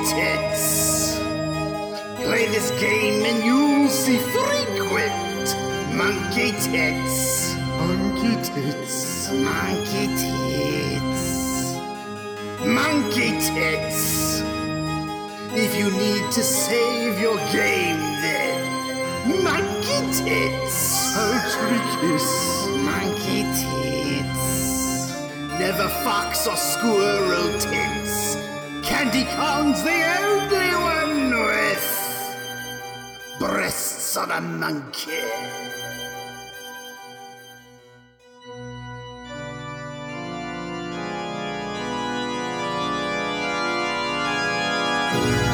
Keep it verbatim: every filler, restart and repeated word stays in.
tits. Play this game and you'll see frequent monkey tits. Monkey tits. Monkey tits. Monkey tits. If you need to save your game, then monkey tits. Poultry kiss. Monkey tits. Never fox or squirrel tits. Candy Kong's the only one with breasts on a monkey. Thank you.